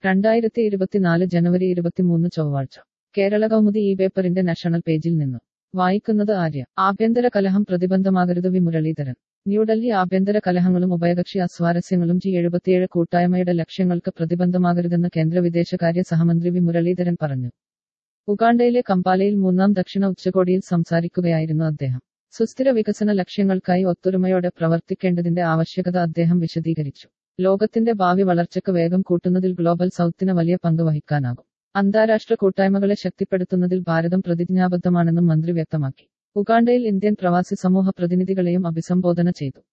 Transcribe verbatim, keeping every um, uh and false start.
രണ്ടായിരത്തി ഇരുപത്തിനാല് ജനുവരി ഇരുപത്തിമൂന്ന് ചൊവ്വാഴ്ച കേരള കൗമുദി ഈ പേപ്പറിന്റെ നാഷണൽ പേജിൽ നിന്നും വായിക്കുന്നത് ആര്യ. ആഭ്യന്തര കലഹം പ്രതിബന്ധമാകരുത് വി മുരളീധരൻ. ന്യൂഡൽഹി ആഭ്യന്തര കലഹങ്ങളും ഉഭയകക്ഷി അസ്വാരസ്യങ്ങളും ജി എഴുപത്തിയേഴ് കൂട്ടായ്മയുടെ ലക്ഷ്യങ്ങൾക്ക് പ്രതിബന്ധമാകരുതെന്ന് കേന്ദ്ര വിദേശകാര്യ സഹമന്ത്രി വി മുരളീധരൻ പറഞ്ഞു. ഉഗാണ്ടയിലെ കമ്പാലയിൽ മൂന്നാം ദക്ഷിണ ഉച്ചകോടിയിൽ സംസാരിക്കുകയായിരുന്നു അദ്ദേഹം. സുസ്ഥിര വികസന ലക്ഷ്യങ്ങൾക്കായി ഒത്തൊരുമയോടെ പ്രവർത്തിക്കേണ്ടതിന്റെ ആവശ്യകത അദ്ദേഹം വിശദീകരിച്ചു. ലോകത്തിന്റെ ഭാവി വളർച്ചയ്ക്ക് വേഗം കൂട്ടുന്നതിൽ ഗ്ലോബൽ സൗത്തിന് വലിയ പങ്ക് വഹിക്കാനാകും. അന്താരാഷ്ട്ര കൂട്ടായ്മകളെ ശക്തിപ്പെടുത്തുന്നതിൽ ഭാരതം പ്രതിജ്ഞാബദ്ധമാണെന്നും മന്ത്രി വ്യക്തമാക്കി. ഉഗാണ്ടയിൽ ഇന്ത്യൻ പ്രവാസി സമൂഹ പ്രതിനിധികളെയും അഭിസംബോധന ചെയ്തു.